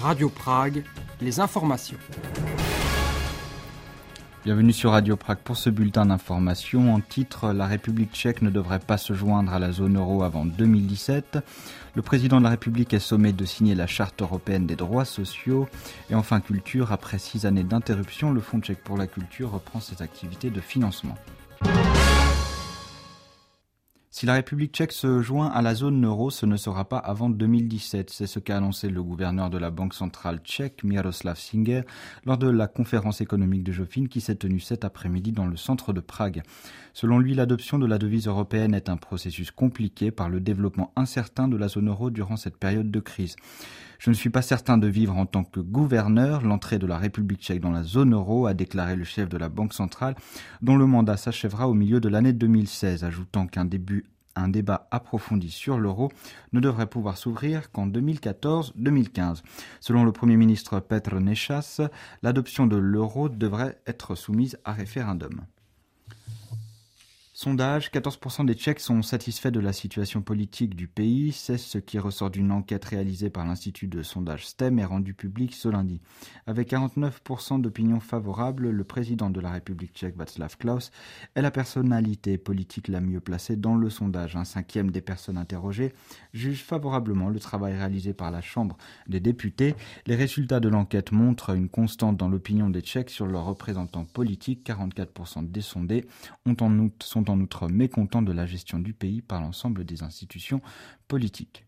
Radio Prague, les informations. Bienvenue sur Radio Prague pour ce bulletin d'information. En titre, la République tchèque ne devrait pas se joindre à la zone euro avant 2017. Le président de la République est sommé de signer la Charte européenne des droits sociaux. Et enfin, culture, après 6 années d'interruption, le Fonds tchèque pour la culture reprend ses activités de financement. Si la République tchèque se joint à la zone euro, ce ne sera pas avant 2017. C'est ce qu'a annoncé le gouverneur de la Banque centrale tchèque, Miroslav Singer, lors de la conférence économique de Jofín qui s'est tenue cet après-midi dans le centre de Prague. Selon lui, l'adoption de la devise européenne est un processus compliqué par le développement incertain de la zone euro durant cette période de crise. Je ne suis pas certain de vivre en tant que gouverneur l'entrée de la République tchèque dans la zone euro, a déclaré le chef de la Banque centrale, dont le mandat s'achèvera au milieu de l'année 2016, ajoutant qu'un débat approfondi sur l'euro ne devrait pouvoir s'ouvrir qu'en 2014-2015. Selon le Premier ministre Petr Nečas, l'adoption de l'euro devrait être soumise à référendum. Sondage, 14% des Tchèques sont satisfaits de la situation politique du pays. C'est ce qui ressort d'une enquête réalisée par l'Institut de sondage STEM et rendue publique ce lundi. Avec 49% d'opinion favorable, le président de la République tchèque, Václav Klaus, est la personnalité politique la mieux placée dans le sondage. Un cinquième des personnes interrogées jugent favorablement le travail réalisé par la Chambre des députés. Les résultats de l'enquête montrent une constante dans l'opinion des Tchèques sur leurs représentants politiques. 44% des sondés sont en outre mécontents de la gestion du pays par l'ensemble des institutions politiques.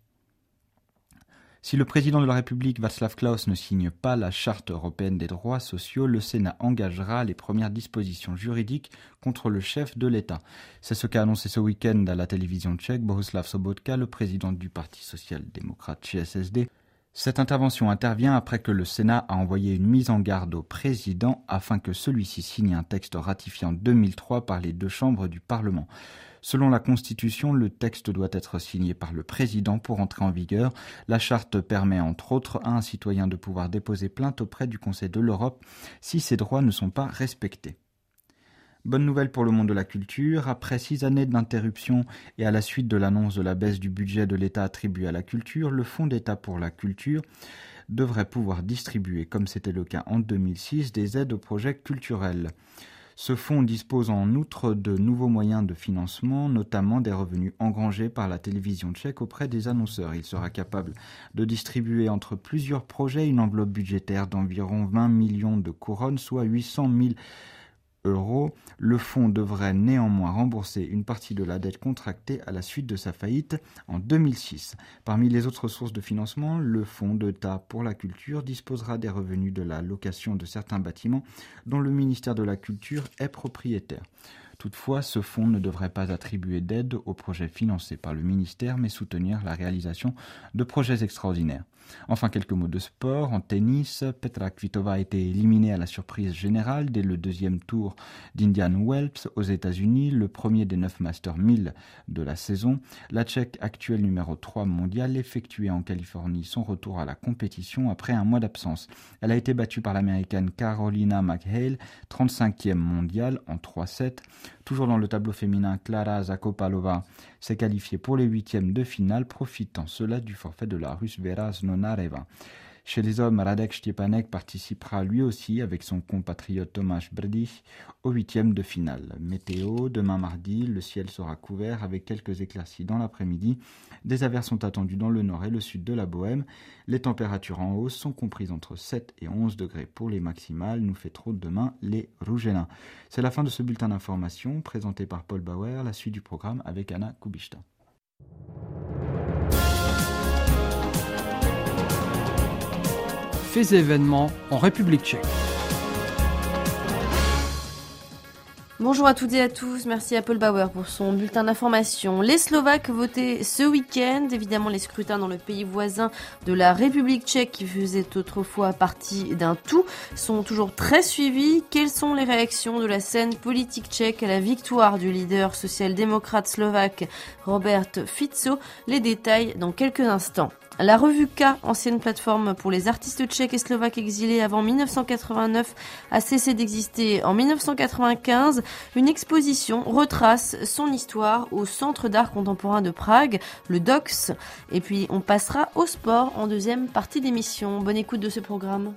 Si le président de la République, Václav Klaus, ne signe pas la Charte européenne des droits sociaux, le Sénat engagera les premières dispositions juridiques contre le chef de l'État. C'est ce qu'a annoncé ce week-end à la télévision tchèque Bohuslav Sobotka, le président du Parti social-démocrate ČSSD. Cette intervention intervient après que le Sénat a envoyé une mise en garde au président afin que celui-ci signe un texte ratifié en 2003 par les deux chambres du Parlement. Selon la Constitution, le texte doit être signé par le président pour entrer en vigueur. La charte permet entre autres à un citoyen de pouvoir déposer plainte auprès du Conseil de l'Europe si ses droits ne sont pas respectés. Bonne nouvelle pour le monde de la culture. Après 6 années d'interruption et à la suite de l'annonce de la baisse du budget de l'État attribué à la culture, le Fonds d'État pour la culture devrait pouvoir distribuer, comme c'était le cas en 2006, des aides aux projets culturels. Ce fonds dispose en outre de nouveaux moyens de financement, notamment des revenus engrangés par la télévision tchèque auprès des annonceurs. Il sera capable de distribuer entre plusieurs projets une enveloppe budgétaire d'environ 20 millions de couronnes, soit 800 000 euros. Le fonds devrait néanmoins rembourser une partie de la dette contractée à la suite de sa faillite en 2006. Parmi les autres sources de financement, le Fonds d'État pour la culture disposera des revenus de la location de certains bâtiments dont le ministère de la Culture est propriétaire. Toutefois, ce fonds ne devrait pas attribuer d'aide aux projets financés par le ministère, mais soutenir la réalisation de projets extraordinaires. Enfin, quelques mots de sport. En tennis, Petra Kvitova a été éliminée à la surprise générale dès le deuxième tour d'Indian Wells aux États-Unis, le premier des 9 Masters 1000 de la saison. La Tchèque, actuelle numéro 3 mondiale, effectuait en Californie son retour à la compétition après un mois d'absence. Elle a été battue par l'Américaine Carolina McHale, 35e mondiale en 3-7. Toujours dans le tableau féminin, Klara Zakopalova s'est qualifiée pour les 8e de finale, profitant cela du forfait de la Russe Vera Zvonareva. Chez les hommes, Radek Štěpánek participera lui aussi avec son compatriote Tomáš Brdych au 8e de finale. Météo, demain mardi, le ciel sera couvert avec quelques éclaircies dans l'après-midi. Des averses sont attendues dans le nord et le sud de la Bohème. Les températures en hausse sont comprises entre 7 et 11 degrés pour les maximales. Nous fêterons demain les Rougenas. C'est la fin de ce bulletin d'information présenté par Paul Bauer. La suite du programme avec Anna Kubishta. Faits et événements en République tchèque. Bonjour à toutes et à tous, merci à Paul Bauer pour son bulletin d'information. Les Slovaques votaient ce week-end, évidemment les scrutins dans le pays voisin de la République tchèque qui faisait autrefois partie d'un tout sont toujours très suivis. Quelles sont les réactions de la scène politique tchèque à la victoire du leader social-démocrate slovaque Robert Fico? Les détails dans quelques instants. La revue K, ancienne plateforme pour les artistes tchèques et slovaques exilés avant 1989, a cessé d'exister en 1995. Une exposition retrace son histoire au Centre d'art contemporain de Prague, le DOX. Et puis on passera au sport en deuxième partie d'émission. Bonne écoute de ce programme.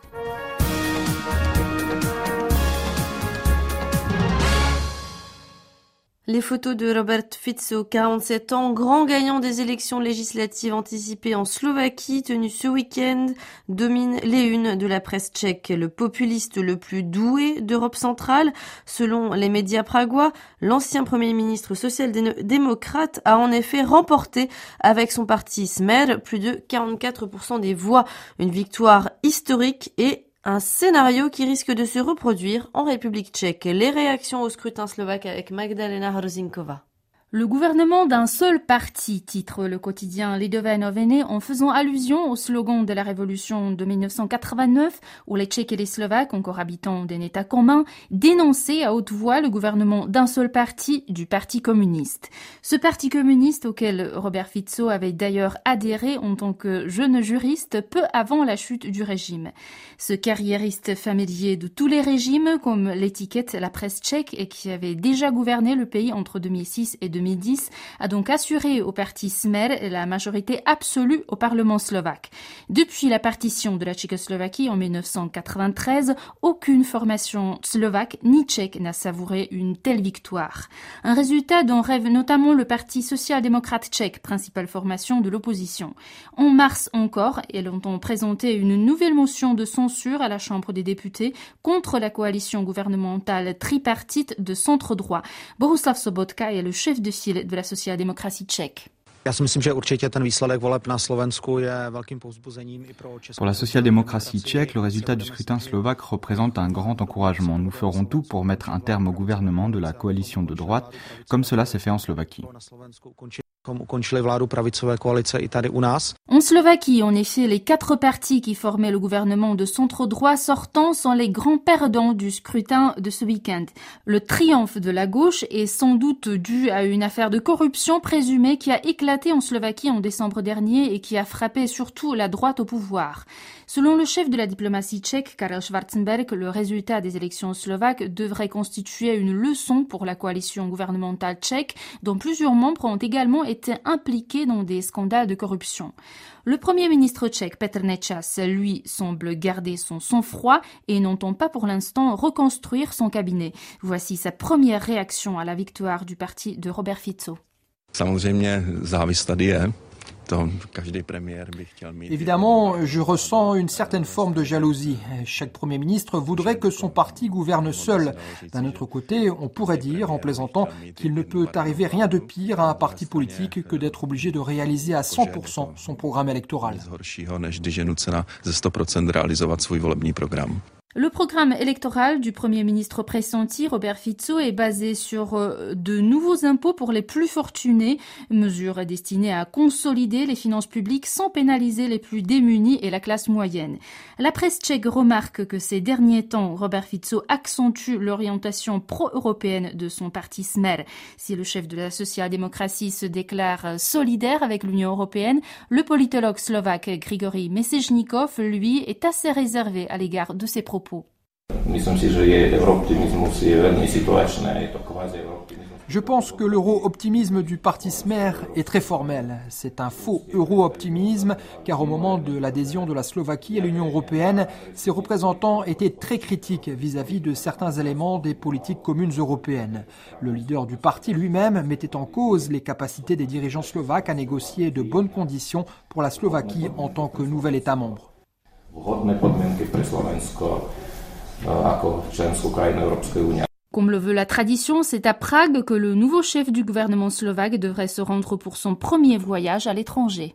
Les photos de Robert Fico, 47 ans, grand gagnant des élections législatives anticipées en Slovaquie, tenues ce week-end, dominent les unes de la presse tchèque. Le populiste le plus doué d'Europe centrale, selon les médias pragois, l'ancien Premier ministre social-démocrate a en effet remporté avec son parti Smer plus de 44% des voix. Une victoire historique et un scénario qui risque de se reproduire en République tchèque. Les réactions au scrutin slovaque avec Magdalena Hrzinkova. Le gouvernement d'un seul parti, titre le quotidien Lidové noviny, en faisant allusion au slogan de la révolution de 1989, où les Tchèques et les Slovaques, encore habitants d'un État commun, dénonçaient à haute voix le gouvernement d'un seul parti, du Parti communiste. Ce Parti communiste, auquel Robert Fico avait d'ailleurs adhéré en tant que jeune juriste peu avant la chute du régime. Ce carriériste familier de tous les régimes, comme l'étiquette la presse tchèque et qui avait déjà gouverné le pays entre 2006 et 2010, a donc assuré au parti Smer la majorité absolue au Parlement slovaque. Depuis la partition de la Tchécoslovaquie en 1993, aucune formation slovaque ni tchèque n'a savouré une telle victoire. Un résultat dont rêve notamment le Parti social-démocrate tchèque, principale formation de l'opposition. En mars encore, elle entend présenter une nouvelle motion de censure à la Chambre des députés contre la coalition gouvernementale tripartite de centre-droit. Bohuslav Sobotka est le chef de file de la sociale-démocratie tchèque. Pour la social-démocratie tchèque, le résultat du scrutin slovaque représente un grand encouragement. Nous ferons tout pour mettre un terme au gouvernement de la coalition de droite, comme cela s'est fait en Slovaquie. En Slovaquie, en effet, les 4 partis qui formaient le gouvernement de centre-droit sortant sont les grands perdants du scrutin de ce week-end. Le triomphe de la gauche est sans doute dû à une affaire de corruption présumée qui a éclaté en Slovaquie en décembre dernier et qui a frappé surtout la droite au pouvoir. Selon le chef de la diplomatie tchèque, Karel Schwarzenberg, le résultat des élections slovaques devrait constituer une leçon pour la coalition gouvernementale tchèque, dont plusieurs membres ont également été impliqués dans des scandales de corruption. Le Premier ministre tchèque, Petr Nečas, lui, semble garder son sang-froid et n'entend pas pour l'instant reconstruire son cabinet. Voici sa première réaction à la victoire du parti de Robert Fico. Évidemment, je ressens une certaine forme de jalousie. Chaque Premier ministre voudrait que son parti gouverne seul. D'un autre côté, on pourrait dire, en plaisantant, qu'il ne peut arriver rien de pire à un parti politique que d'être obligé de réaliser à 100% son programme électoral. Le programme électoral du Premier ministre pressenti, Robert Fico, est basé sur de nouveaux impôts pour les plus fortunés, mesures destinées à consolider les finances publiques sans pénaliser les plus démunis et la classe moyenne. La presse tchèque remarque que ces derniers temps, Robert Fico accentue l'orientation pro-européenne de son parti Smer. Si le chef de la social-démocratie se déclare solidaire avec l'Union européenne, le politologue slovaque Grigory Mesečnikov, lui, est assez réservé à l'égard de ses propos. Je pense que l'euro-optimisme du parti Smer est très formel. C'est un faux euro-optimisme, car au moment de l'adhésion de la Slovaquie à l'Union européenne, ses représentants étaient très critiques vis-à-vis de certains éléments des politiques communes européennes. Le leader du parti lui-même mettait en cause les capacités des dirigeants slovaques à négocier de bonnes conditions pour la Slovaquie en tant que nouvel État membre. Comme le veut la tradition, c'est à Prague que le nouveau chef du gouvernement slovaque devrait se rendre pour son premier voyage à l'étranger.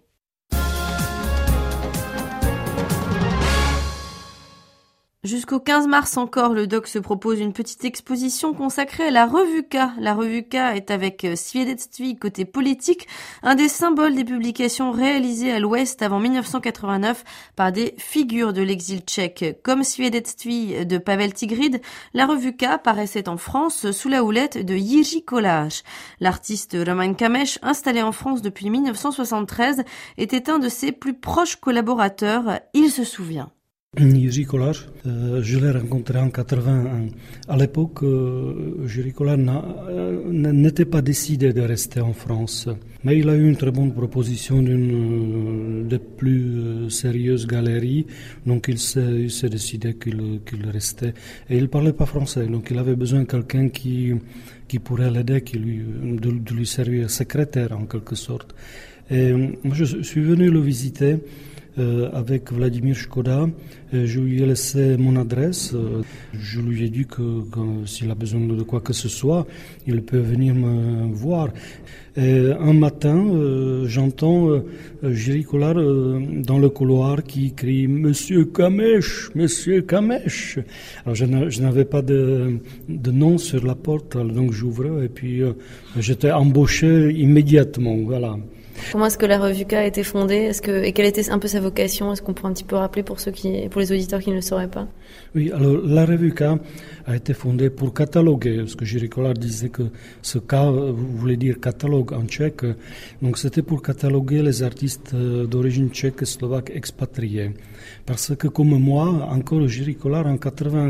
Jusqu'au 15 mars encore, le DOC se propose une petite exposition consacrée à la revue K. La revue K est avec Svědectví côté politique, un des symboles des publications réalisées à l'Ouest avant 1989 par des figures de l'exil tchèque. Comme Svědectví de Pavel Tigrid, la revue K paraissait en France sous la houlette de Jiří Kolář. L'artiste Roman Kameš, installé en France depuis 1973, était un de ses plus proches collaborateurs. Il se souvient. Jiří Kolář, je l'ai rencontré en 81. À l'époque, Jiří Kolář n'était pas décidé de rester en France, mais il a eu une très bonne proposition d'une des plus sérieuses galeries, donc il s'est décidé qu'il restait. Et il parlait pas français, donc il avait besoin de quelqu'un qui pourrait l'aider, de lui servir secrétaire en quelque sorte. Et moi, je suis venu le visiter avec Vladimír Škoda. Je lui ai laissé mon adresse. Je lui ai dit que s'il a besoin de quoi que ce soit, il peut venir me voir. Et un matin, j'entends Jiří Kolář dans le couloir qui crie « Monsieur Kameš, Monsieur Kameš !» Alors je n'avais pas de nom sur la porte, donc j'ouvre et puis j'étais embauché immédiatement, voilà. Comment est-ce que la revue K a été fondée ? Et quelle était un peu sa vocation ? Est-ce qu'on pourrait un petit peu rappeler pour les auditeurs qui ne le sauraient pas ? Oui, alors la revue K a été fondée pour cataloguer, parce que Jiří Kolář disait que ce K voulait dire catalogue en tchèque, donc c'était pour cataloguer les artistes d'origine tchèque et slovaque expatriés. Parce que comme moi, encore Jiří Kolář en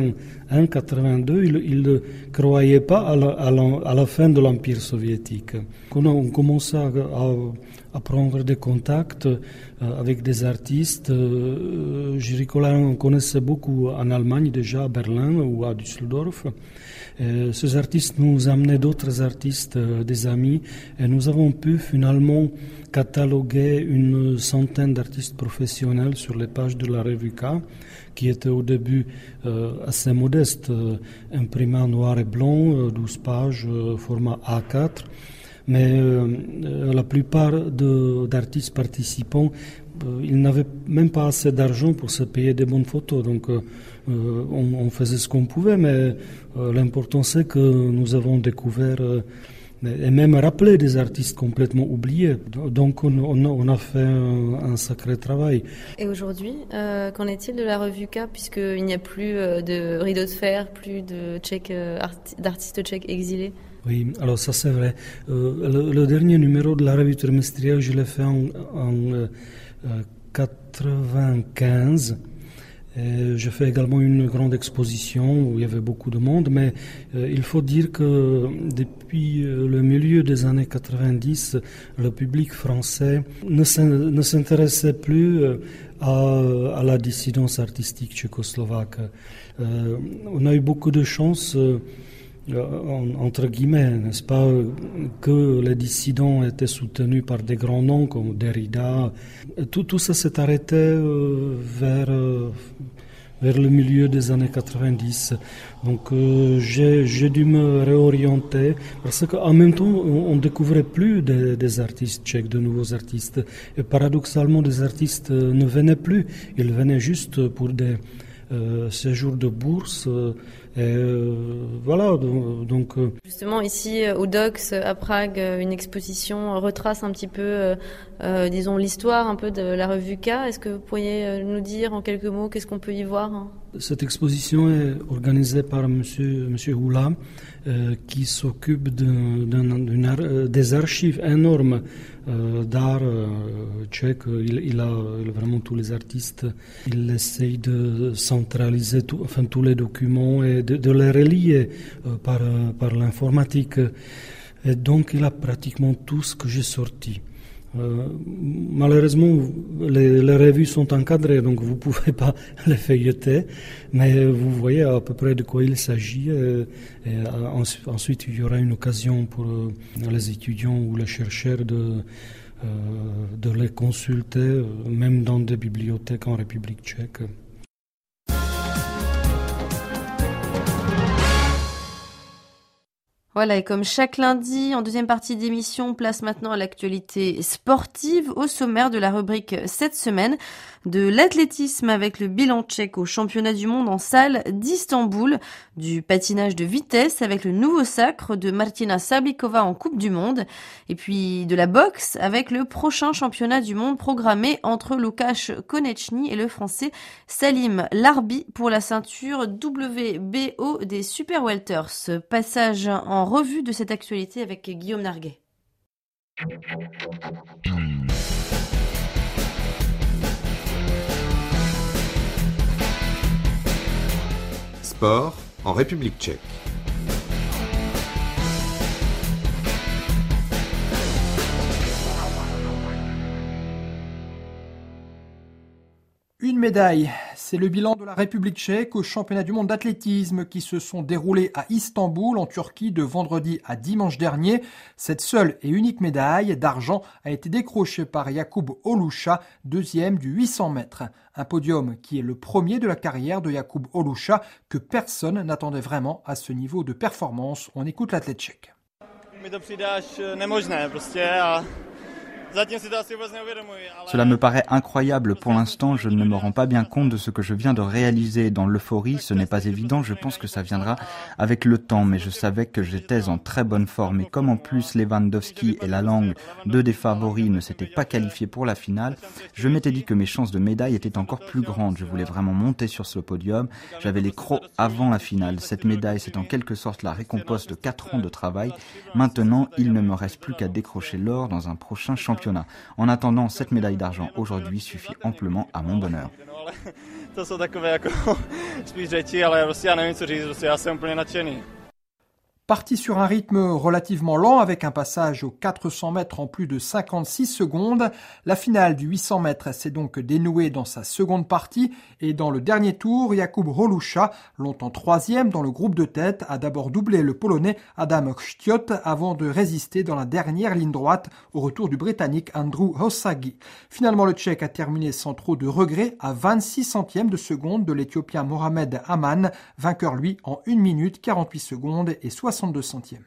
81-82, il ne croyait pas à la fin de l'Empire soviétique. Quand on commençait à prendre des contacts avec des artistes, Jiří Kolář on connaissait beaucoup en Allemagne déjà, à Berlin ou à Düsseldorf. Ces artistes nous amenaient d'autres artistes, des amis, et nous avons pu finalement cataloguer une centaine d'artistes professionnels sur les pages de la revue K, qui était au début assez modeste, imprimé en noir et blanc, 12 pages, format A4. Mais la plupart d'artistes participants, ils n'avaient même pas assez d'argent pour se payer des bonnes photos. Donc on faisait ce qu'on pouvait, mais l'important c'est que nous avons découvert et même rappelé des artistes complètement oubliés. Donc on a fait un sacré travail. Et aujourd'hui, qu'en est-il de la revue K, puisqu'il n'y a plus de rideau de fer, plus d'artistes tchèques exilés ? Oui, alors ça c'est vrai. Le dernier numéro de la revue trimestrielle, je l'ai fait en 95. J'ai fait également une grande exposition où il y avait beaucoup de monde, mais il faut dire que depuis le milieu des années 90, le public français ne s'intéressait plus à la dissidence artistique tchécoslovaque. On a eu beaucoup de chance, entre guillemets, n'est-ce pas, que les dissidents étaient soutenus par des grands noms comme Derrida. Tout ça s'est arrêté vers le milieu des années 90. Donc j'ai dû me réorienter parce qu'en même temps on découvrait plus des artistes tchèques, de nouveaux artistes. Et paradoxalement des artistes ne venaient plus, ils venaient juste pour des séjours de bourse. Voilà, donc... Justement, ici, au DOCS, à Prague, une exposition retrace un petit peu, disons, l'histoire un peu de la revue K. Est-ce que vous pourriez nous dire en quelques mots qu'est-ce qu'on peut y voir ? Cette exposition est organisée par monsieur Hula, qui s'occupe des archives énormes d'art tchèque. Il a vraiment tous les artistes. Il essaye de centraliser tous les documents et de les relier par l'informatique. Et donc il a pratiquement tout ce que j'ai sorti. Malheureusement, les revues sont encadrées, donc vous ne pouvez pas les feuilleter, mais vous voyez à peu près de quoi il s'agit. Et ensuite, il y aura une occasion pour les étudiants ou les chercheurs de les consulter, même dans des bibliothèques en République tchèque. Voilà, et comme chaque lundi, en deuxième partie d'émission, on place maintenant à l'actualité sportive au sommaire de la rubrique cette semaine de l'athlétisme avec le bilan tchèque au championnat du monde en salle d'Istanbul, du patinage de vitesse avec le nouveau sacre de Martina Sablikova en Coupe du Monde, et puis de la boxe avec le prochain championnat du monde programmé entre Łukasz Koneczny et le français Salim Larbi pour la ceinture WBO des Super Welters. Passage en revue de cette actualité avec Guillaume Narguet. Sport en République tchèque. Une médaille, c'est le bilan de la République tchèque aux championnats du monde d'athlétisme qui se sont déroulés à Istanbul en Turquie de vendredi à dimanche dernier. Cette seule et unique médaille d'argent a été décrochée par Jakub Oluša, deuxième du 800 mètres. Un podium qui est le premier de la carrière de Jakub Oluša que personne n'attendait vraiment à ce niveau de performance. On écoute l'athlète tchèque. Cela me paraît incroyable pour l'instant, je ne me rends pas bien compte de ce que je viens de réaliser. Dans l'euphorie, ce n'est pas évident, je pense que ça viendra avec le temps, mais je savais que j'étais en très bonne forme. Et comme en plus Lewandowski et Lalang, deux des favoris, ne s'étaient pas qualifiés pour la finale, je m'étais dit que mes chances de médaille étaient encore plus grandes. Je voulais vraiment monter sur ce podium, j'avais les crocs avant la finale. Cette médaille, c'est en quelque sorte la récompense de 4 ans de travail. Maintenant, il ne me reste plus qu'à décrocher l'or dans un prochain championnat. En attendant, cette médaille d'argent aujourd'hui suffit amplement à mon bonheur. Parti sur un rythme relativement lent avec un passage aux 400 mètres en plus de 56 secondes, la finale du 800 mètres s'est donc dénouée dans sa seconde partie et dans le dernier tour, Jakub Oluša, longtemps troisième dans le groupe de tête, a d'abord doublé le Polonais Adam Chtiot avant de résister dans la dernière ligne droite au retour du Britannique Andrew Hosagi. Finalement, le Tchèque a terminé sans trop de regrets à 26 centièmes de seconde de l'Éthiopien Mohamed Aman, vainqueur lui en 1 minute 48 secondes et 62 centièmes.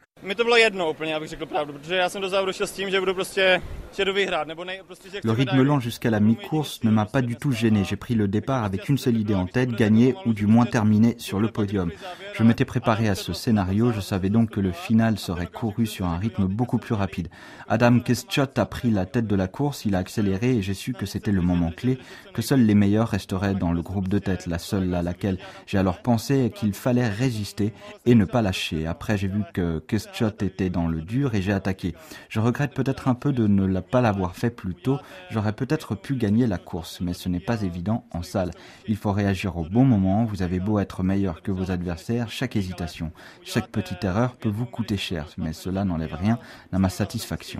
Le rythme lent jusqu'à la mi-course ne m'a pas du tout gêné. J'ai pris le départ avec une seule idée en tête, gagner ou du moins terminer sur le podium. Je m'étais préparé à ce scénario, je savais donc que le final serait couru sur un rythme beaucoup plus rapide. Adam Chtiot a pris la tête de la course, il a accéléré et j'ai su que c'était le moment clé, que seuls les meilleurs resteraient dans le groupe de tête. La seule à laquelle j'ai alors pensé est qu'il fallait résister et ne pas lâcher. Après, j'ai vu que Chtiot était dans le dur et j'ai attaqué. Je regrette peut-être un peu de ne pas l'avoir fait plus tôt. J'aurais peut-être pu gagner la course, mais ce n'est pas évident en salle. Il faut réagir au bon moment. Vous avez beau être meilleur que vos adversaires, chaque hésitation, chaque petite erreur peut vous coûter cher, mais cela n'enlève rien à ma satisfaction.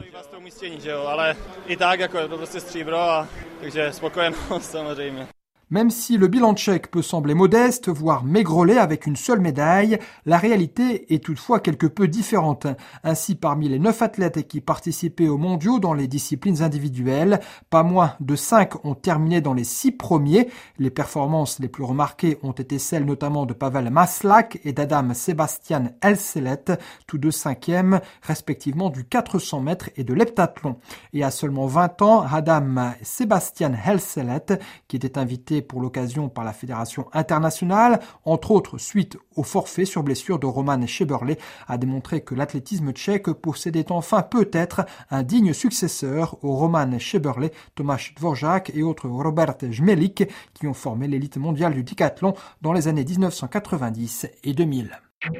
Même si le bilan tchèque peut sembler modeste, voire maigrelet avec une seule médaille, la réalité est toutefois quelque peu différente. Ainsi, parmi les 9 athlètes qui participaient aux mondiaux dans les disciplines individuelles, pas moins de 5 ont terminé dans les 6 premiers. Les performances les plus remarquées ont été celles notamment de Pavel Maslak et d'Adam Sebastian Helselet, tous deux 5e, respectivement du 400 mètres et de l'heptathlon. Et à seulement 20 ans, Adam Sebastian Helselet, qui était invité pour l'occasion par la Fédération internationale, entre autres suite au forfait sur blessure de Roman Šebrle, a démontré que l'athlétisme tchèque possédait enfin peut-être un digne successeur au Roman Šebrle, Tomáš Dvořák et autres Robert Jmelik qui ont formé l'élite mondiale du décathlon dans les années 1990 et 2000.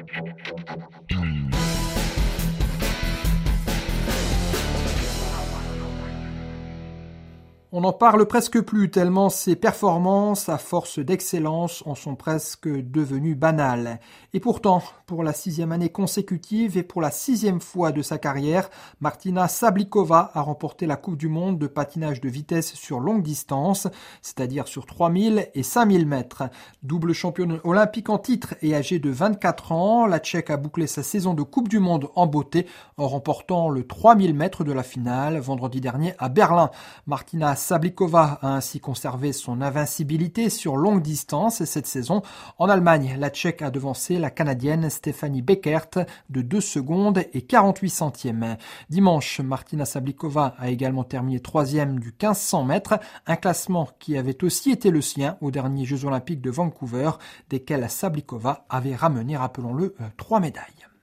On n'en parle presque plus tellement ces performances, à force d'excellence, en sont presque devenues banales. Et pourtant, pour la 6e année consécutive et pour la 6e fois de sa carrière, Martina Sablikova a remporté la Coupe du Monde de patinage de vitesse sur longue distance, c'est-à-dire sur 3000 et 5000 mètres. Double championne olympique en titre et âgée de 24 ans, la Tchèque a bouclé sa saison de Coupe du Monde en beauté en remportant le 3000 mètres de la finale vendredi dernier à Berlin. Martina Sablikova a ainsi conservé son invincibilité sur longue distance cette saison. En Allemagne, la Tchèque a devancé la Canadienne Stefanie Beckert de 2 secondes et 48 centièmes. Dimanche, Martina Sablikova a également terminé 3e du 1500 mètres, un classement qui avait aussi été le sien aux derniers Jeux Olympiques de Vancouver, desquels Sablikova avait ramené, rappelons-le, 3 médailles.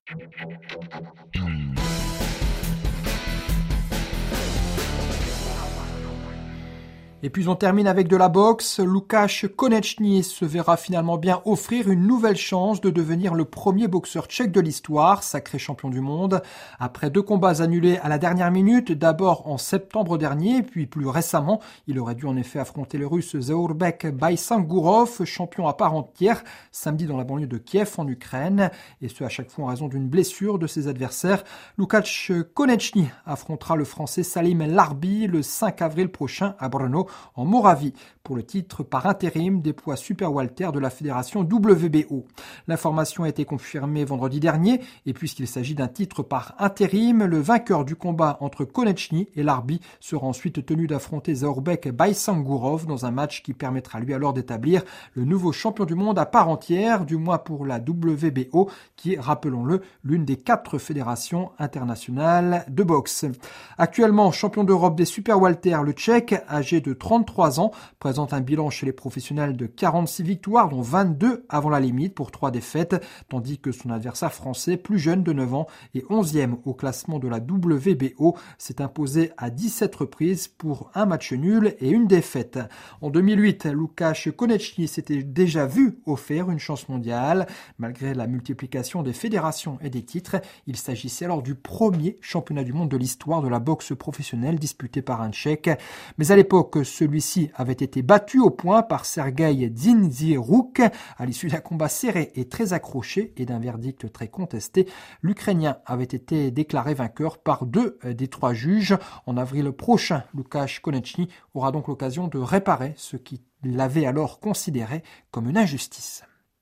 Et puis on termine avec de la boxe. Łukasz Koneczny se verra finalement bien offrir une nouvelle chance de devenir le premier boxeur tchèque de l'histoire, sacré champion du monde. Après 2 combats annulés à la dernière minute, d'abord en septembre dernier, puis plus récemment, il aurait dû en effet affronter le russe Zaurbek Baissangurov, champion à part entière, samedi dans la banlieue de Kiev en Ukraine, et ce à chaque fois en raison d'une blessure de ses adversaires. Łukasz Koneczny affrontera le français Salim Larbi le 5 avril prochain à Brno, en Moravie, pour le titre par intérim des poids super welter de la fédération WBO. L'information a été confirmée vendredi dernier, et puisqu'il s'agit d'un titre par intérim, le vainqueur du combat entre Koneczny et Larbi sera ensuite tenu d'affronter Zaurbek Baissangurov dans un match qui permettra lui alors d'établir le nouveau champion du monde à part entière, du moins pour la WBO, qui est, rappelons-le, l'une des 4 fédérations internationales de boxe. Actuellement champion d'Europe des super welter, le Tchèque, âgé de 33 ans, présente un bilan chez les professionnels de 46 victoires, dont 22 avant la limite pour 3 défaites, tandis que son adversaire français, plus jeune de 9 ans et 11e au classement de la WBO, s'est imposé à 17 reprises pour un match nul et une défaite. En 2008, Łukasz Koneczny s'était déjà vu offert une chance mondiale. Malgré la multiplication des fédérations et des titres, il s'agissait alors du premier championnat du monde de l'histoire de la boxe professionnelle disputé par un Tchèque. Mais à l'époque, celui-ci avait été battu au point par Sergei Dzindziruk à l'issue d'un combat serré et très accroché et d'un verdict très contesté. L'Ukrainien avait été déclaré vainqueur par 2 des 3 juges. En avril prochain, Łukasz Koneczny aura donc l'occasion de réparer ce qu'il avait alors considéré comme une injustice.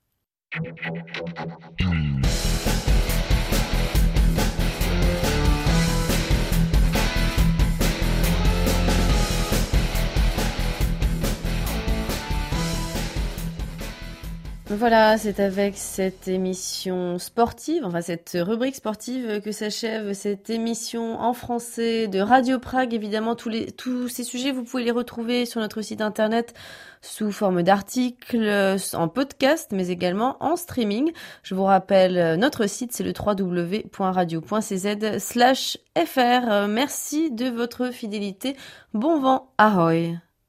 Voilà, c'est avec cette émission sportive, enfin cette rubrique sportive que s'achève cette émission en français de Radio Prague. Évidemment, tous ces sujets, vous pouvez les retrouver sur notre site internet sous forme d'articles, en podcast, mais également en streaming. Je vous rappelle, notre site, c'est le www.radio.cz/fr. Merci de votre fidélité. Bon vent, ahoy!